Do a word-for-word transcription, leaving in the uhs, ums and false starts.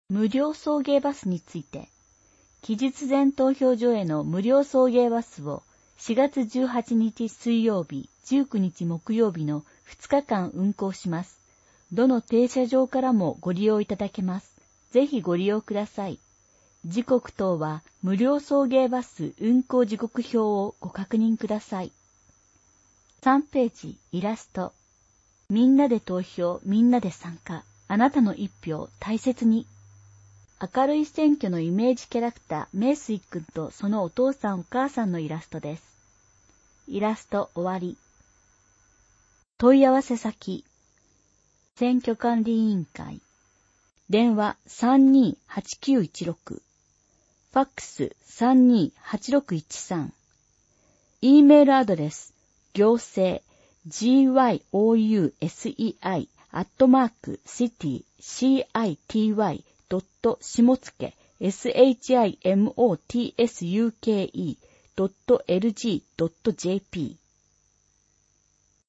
無料送迎バスについて、期日前投票所への無料送迎バスをしがつじゅうはちにち水曜日、じゅうくにち木曜日のふつかかん運行します。どの停車場からもご利用いただけます。ぜひご利用ください。時刻等は無料送迎バス運行時刻表をご確認ください。さんページイラスト。みんなで投票、みんなで参加。あなたの一票大切に。明るい選挙のイメージキャラクター、メイスイ君とそのお父さんお母さんのイラストです。イラスト終わり。問い合わせ先。選挙管理委員会。電話 さんにーはちきゅういちろく。ファックス さんにーはちろくいちさん。E メールアドレス、行政、gyousei アットマーク city、city ドット下付 shimotsuke ドット lg ドット jp